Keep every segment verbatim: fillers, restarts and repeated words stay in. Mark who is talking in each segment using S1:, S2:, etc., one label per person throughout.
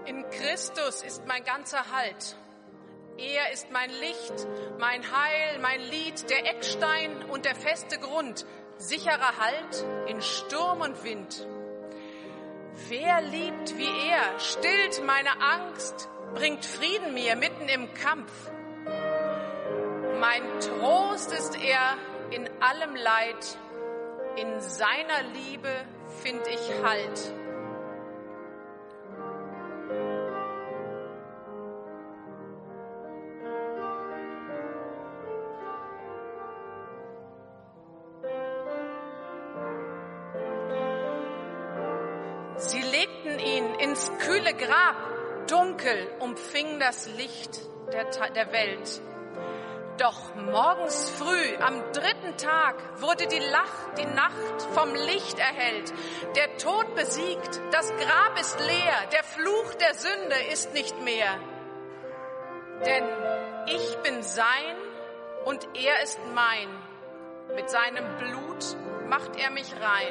S1: In Christus ist mein ganzer Halt. Er ist mein Licht, mein Heil, mein Lied, der Eckstein und der feste Grund, sicherer Halt in Sturm und Wind. Wer liebt wie er, stillt meine Angst, bringt Frieden mir mitten im Kampf. Mein Trost ist er in allem Leid, in seiner Liebe find ich Halt. Sie legten ihn ins kühle Grab, dunkel umfing das Licht der, der Welt. Doch morgens früh, am dritten Tag, wurde die, Lach, die Nacht vom Licht erhellt. Der Tod besiegt, das Grab ist leer, der Fluch der Sünde ist nicht mehr. Denn ich bin sein und er ist mein. Mit seinem Blut macht er mich rein.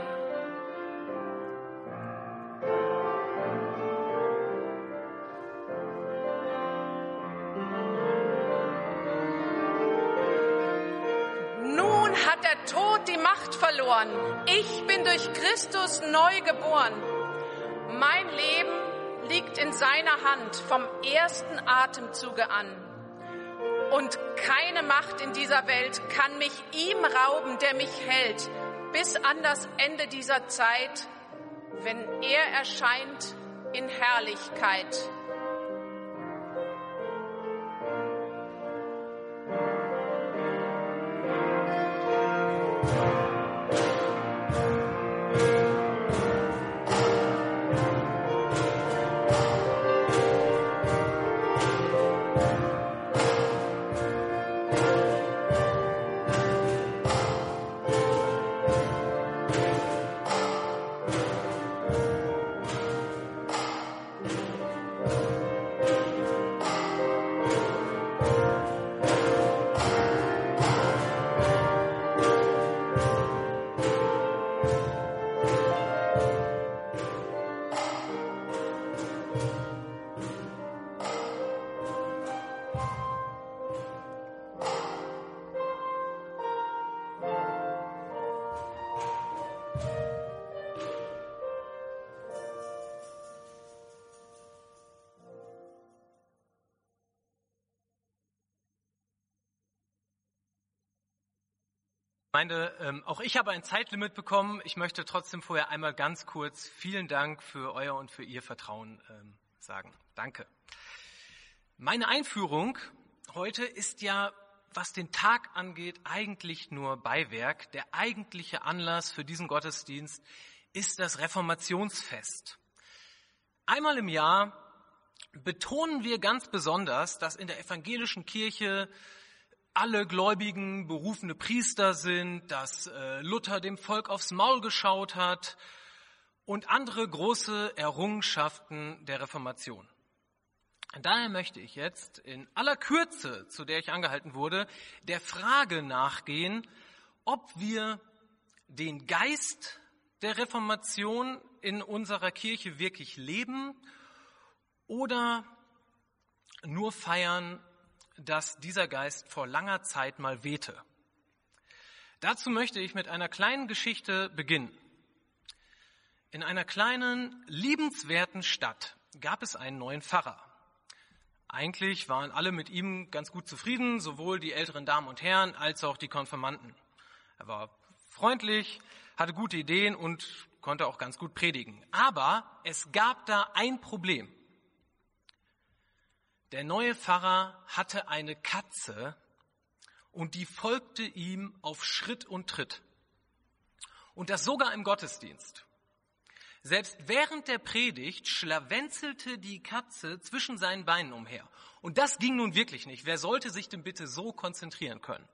S1: Hat der Tod die Macht verloren. Ich bin durch Christus neu geboren. Mein Leben liegt in seiner Hand vom ersten Atemzuge an. Und keine Macht in dieser Welt kann mich ihm rauben, der mich hält, bis an das Ende dieser Zeit, wenn er erscheint in Herrlichkeit.
S2: Gemeinde, ähm, auch ich habe ein Zeitlimit bekommen. Ich möchte trotzdem vorher einmal ganz kurz vielen Dank für euer und für Ihr Vertrauen ähm, sagen. Danke. Meine Einführung heute ist ja, was den Tag angeht, eigentlich nur Beiwerk. Der eigentliche Anlass für diesen Gottesdienst ist das Reformationsfest. Einmal im Jahr betonen wir ganz besonders, dass in der evangelischen Kirche alle Gläubigen berufene Priester sind, dass äh, Luther dem Volk aufs Maul geschaut hat und andere große Errungenschaften der Reformation. Daher möchte ich jetzt in aller Kürze, zu der ich angehalten wurde, der Frage nachgehen, ob wir den Geist der Reformation in unserer Kirche wirklich leben oder nur feiern, dass dieser Geist vor langer Zeit mal wehte. Dazu möchte ich mit einer kleinen Geschichte beginnen. In einer kleinen, liebenswerten Stadt gab es einen neuen Pfarrer. Eigentlich waren alle mit ihm ganz gut zufrieden, sowohl die älteren Damen und Herren als auch die Konfirmanden. Er war freundlich, hatte gute Ideen und konnte auch ganz gut predigen. Aber es gab da ein Problem. Der neue Pfarrer hatte eine Katze und die folgte ihm auf Schritt und Tritt. Und das sogar im Gottesdienst. Selbst während der Predigt schlawenzelte die Katze zwischen seinen Beinen umher. Und das ging nun wirklich nicht. Wer sollte sich denn bitte so konzentrieren können?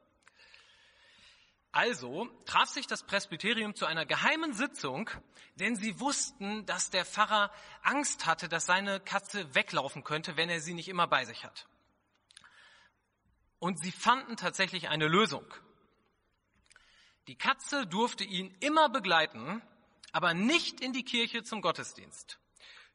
S2: Also traf sich das Presbyterium zu einer geheimen Sitzung, denn sie wussten, dass der Pfarrer Angst hatte, dass seine Katze weglaufen könnte, wenn er sie nicht immer bei sich hat. Und sie fanden tatsächlich eine Lösung. Die Katze durfte ihn immer begleiten, aber nicht in die Kirche zum Gottesdienst.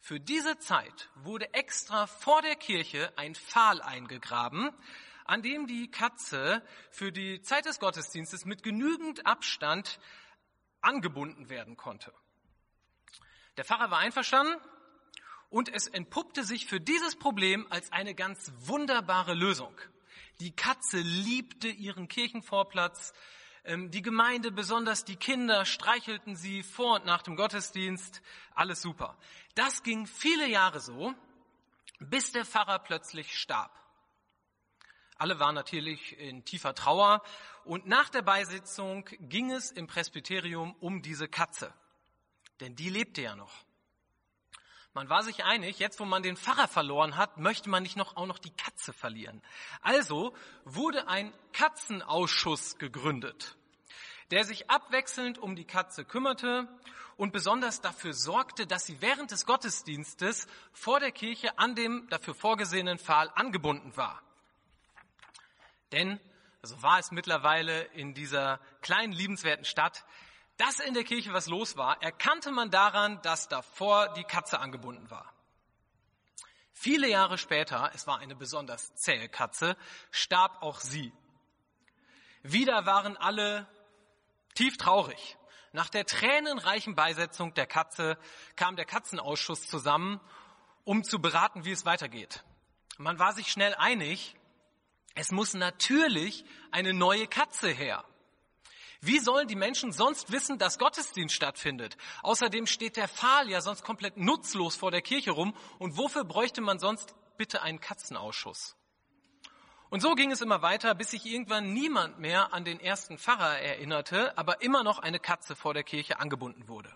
S2: Für diese Zeit wurde extra vor der Kirche ein Pfahl eingegraben, an dem die Katze für die Zeit des Gottesdienstes mit genügend Abstand angebunden werden konnte. Der Pfarrer war einverstanden und es entpuppte sich für dieses Problem als eine ganz wunderbare Lösung. Die Katze liebte ihren Kirchenvorplatz. Die Gemeinde, besonders die Kinder, streichelten sie vor und nach dem Gottesdienst. Alles super. Das ging viele Jahre so, bis der Pfarrer plötzlich starb. Alle waren natürlich in tiefer Trauer und nach der Beisitzung ging es im Presbyterium um diese Katze. Denn die lebte ja noch. Man war sich einig, jetzt wo man den Pfarrer verloren hat, möchte man nicht noch, auch noch die Katze verlieren. Also wurde ein Katzenausschuss gegründet, der sich abwechselnd um die Katze kümmerte und besonders dafür sorgte, dass sie während des Gottesdienstes vor der Kirche an dem dafür vorgesehenen Pfahl angebunden war. Denn, so war es mittlerweile in dieser kleinen, liebenswerten Stadt, dass in der Kirche was los war, erkannte man daran, dass davor die Katze angebunden war. Viele Jahre später, es war eine besonders zähe Katze, starb auch sie. Wieder waren alle tief traurig. Nach der tränenreichen Beisetzung der Katze kam der Katzenausschuss zusammen, um zu beraten, wie es weitergeht. Man war sich schnell einig, es muss natürlich eine neue Katze her. Wie sollen die Menschen sonst wissen, dass Gottesdienst stattfindet? Außerdem steht der Pfahl ja sonst komplett nutzlos vor der Kirche rum. Und wofür bräuchte man sonst bitte einen Katzenausschuss? Und so ging es immer weiter, bis sich irgendwann niemand mehr an den ersten Pfarrer erinnerte, aber immer noch eine Katze vor der Kirche angebunden wurde.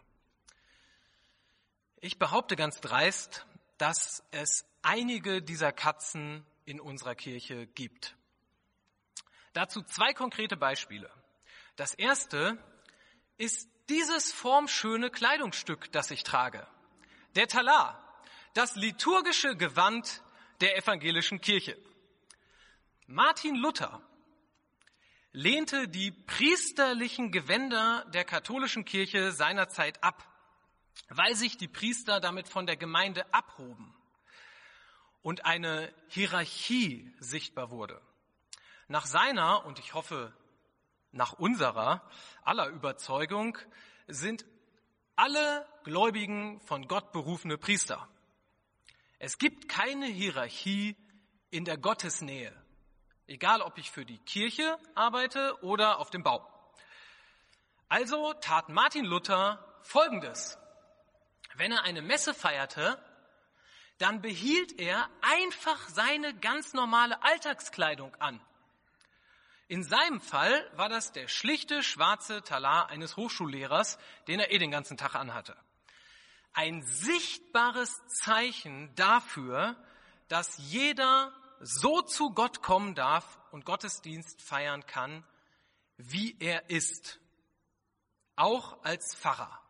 S2: Ich behaupte ganz dreist, dass es einige dieser Katzen in unserer Kirche gibt. Dazu zwei konkrete Beispiele. Das erste ist dieses formschöne Kleidungsstück, das ich trage. Der Talar, das liturgische Gewand der evangelischen Kirche. Martin Luther lehnte die priesterlichen Gewänder der katholischen Kirche seinerzeit ab, weil sich die Priester damit von der Gemeinde abhoben und eine Hierarchie sichtbar wurde. Nach seiner, und ich hoffe, nach unserer aller Überzeugung sind alle Gläubigen von Gott berufene Priester. Es gibt keine Hierarchie in der Gottesnähe, egal ob ich für die Kirche arbeite oder auf dem Bau. Also tat Martin Luther Folgendes. Wenn er eine Messe feierte, dann behielt er einfach seine ganz normale Alltagskleidung an. In seinem Fall war das der schlichte schwarze Talar eines Hochschullehrers, den er eh den ganzen Tag anhatte. Ein sichtbares Zeichen dafür, dass jeder so zu Gott kommen darf und Gottesdienst feiern kann, wie er ist. Auch als Pfarrer.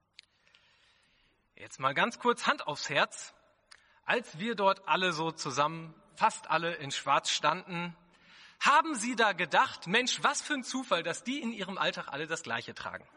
S2: Jetzt mal ganz kurz Hand aufs Herz. Als wir dort alle so zusammen, fast alle in Schwarz standen, haben Sie da gedacht, Mensch, was für ein Zufall, dass die in ihrem Alltag alle das Gleiche tragen?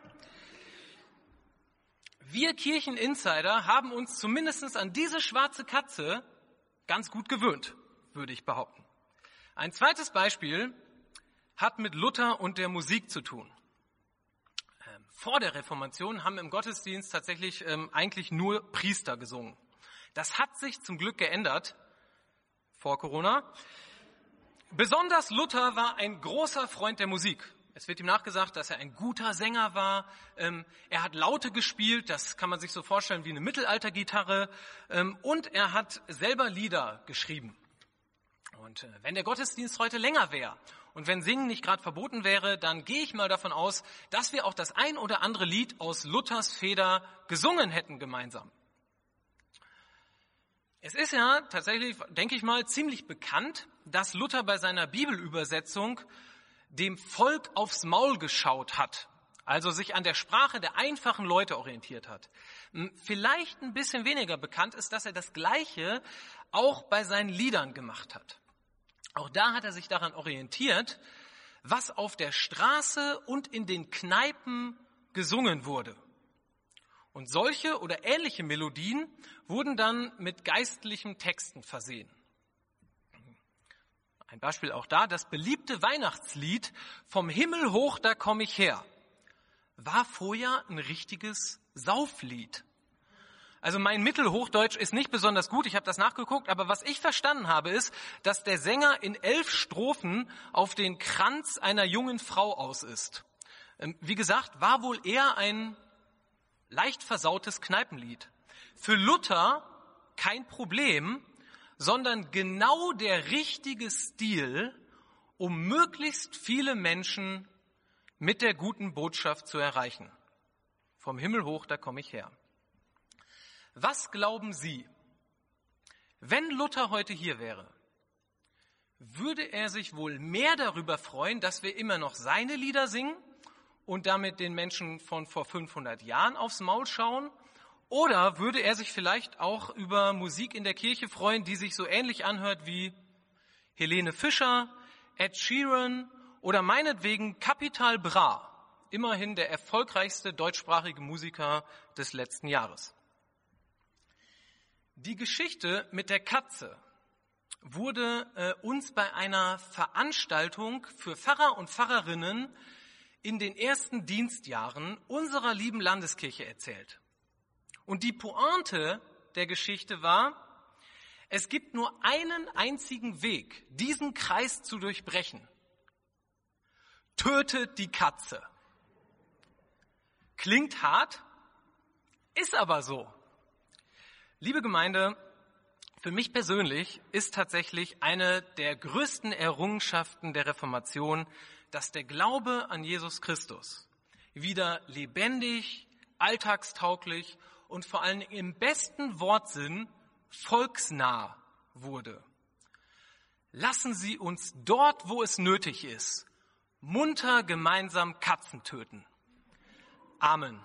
S2: Wir Kircheninsider haben uns zumindest an diese schwarze Katze ganz gut gewöhnt, würde ich behaupten. Ein zweites Beispiel hat mit Luther und der Musik zu tun. Ähm, vor der Reformation haben im Gottesdienst tatsächlich ähm, eigentlich nur Priester gesungen. Das hat sich zum Glück geändert vor Corona. Besonders Luther war ein großer Freund der Musik. Es wird ihm nachgesagt, dass er ein guter Sänger war. Ähm, er hat Laute gespielt, das kann man sich so vorstellen wie eine Mittelaltergitarre. Ähm, und er hat selber Lieder geschrieben. Und äh, wenn der Gottesdienst heute länger wäre und wenn Singen nicht gerade verboten wäre, dann gehe ich mal davon aus, dass wir auch das ein oder andere Lied aus Luthers Feder gesungen hätten gemeinsam. Es ist ja tatsächlich, denke ich mal, ziemlich bekannt, dass Luther bei seiner Bibelübersetzung dem Volk aufs Maul geschaut hat, also sich an der Sprache der einfachen Leute orientiert hat. Vielleicht ein bisschen weniger bekannt ist, dass er das Gleiche auch bei seinen Liedern gemacht hat. Auch da hat er sich daran orientiert, was auf der Straße und in den Kneipen gesungen wurde. Und solche oder ähnliche Melodien wurden dann mit geistlichen Texten versehen. Ein Beispiel auch da, das beliebte Weihnachtslied "Vom Himmel hoch, da komm ich her" war vorher ein richtiges Sauflied. Also mein Mittelhochdeutsch ist nicht besonders gut, ich habe das nachgeguckt, aber was ich verstanden habe, ist, dass der Sänger in elf Strophen auf den Kranz einer jungen Frau aus ist. Wie gesagt, war wohl eher ein leicht versautes Kneipenlied. Für Luther kein Problem, sondern genau der richtige Stil, um möglichst viele Menschen mit der guten Botschaft zu erreichen. Vom Himmel hoch, da komme ich her. Was glauben Sie, wenn Luther heute hier wäre, würde er sich wohl mehr darüber freuen, dass wir immer noch seine Lieder singen und damit den Menschen von vor fünfhundert Jahren aufs Maul schauen? Oder würde er sich vielleicht auch über Musik in der Kirche freuen, die sich so ähnlich anhört wie Helene Fischer, Ed Sheeran oder meinetwegen Capital Bra, immerhin der erfolgreichste deutschsprachige Musiker des letzten Jahres? Die Geschichte mit der Katze wurde äh, uns bei einer Veranstaltung für Pfarrer und Pfarrerinnen in den ersten Dienstjahren unserer lieben Landeskirche erzählt. Und die Pointe der Geschichte war, es gibt nur einen einzigen Weg, diesen Kreis zu durchbrechen. Tötet die Katze. Klingt hart, ist aber so. Liebe Gemeinde, für mich persönlich ist tatsächlich eine der größten Errungenschaften der Reformation, dass der Glaube an Jesus Christus wieder lebendig, alltagstauglich und vor allem im besten Wortsinn volksnah wurde. Lassen Sie uns dort, wo es nötig ist, munter gemeinsam Katzen töten. Amen.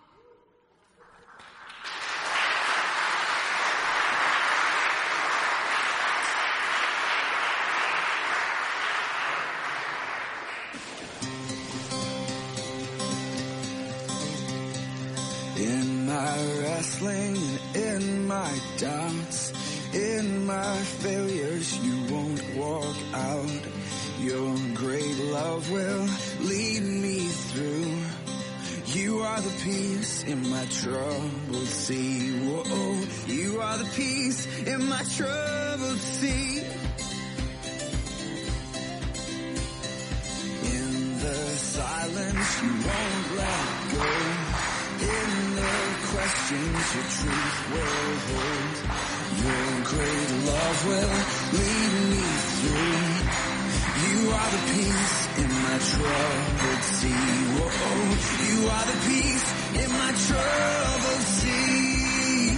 S3: In my wrestling and in my doubts, in my failures, you won't walk out. Your great love will lead me through. You are the peace in my troubled sea. Whoa, you are the peace in my troubled sea. In the silence, you won't let go. In the questions, your truth will hold. Your great love will lead me through. You are the peace in my troubled sea. Whoa, you are the peace in my troubled sea.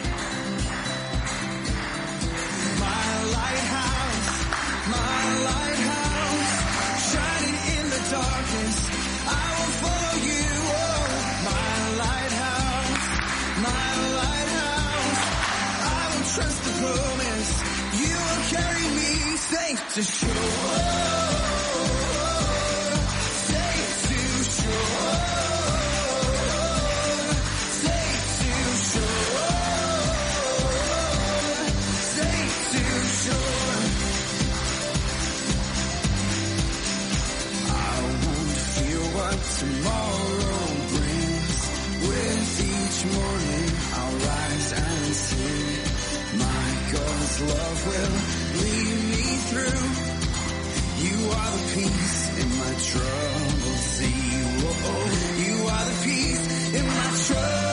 S3: My lighthouse, my lighthouse, shining in the darkness, I will follow you. Oh, my lighthouse, my lighthouse, I will trust the promise. You will carry me safe to shore. Tomorrow brings. With each morning I'll rise and sing. My God's love will lead me through. You are the peace in my troubled sea. Whoa, you are the peace in my troubled sea.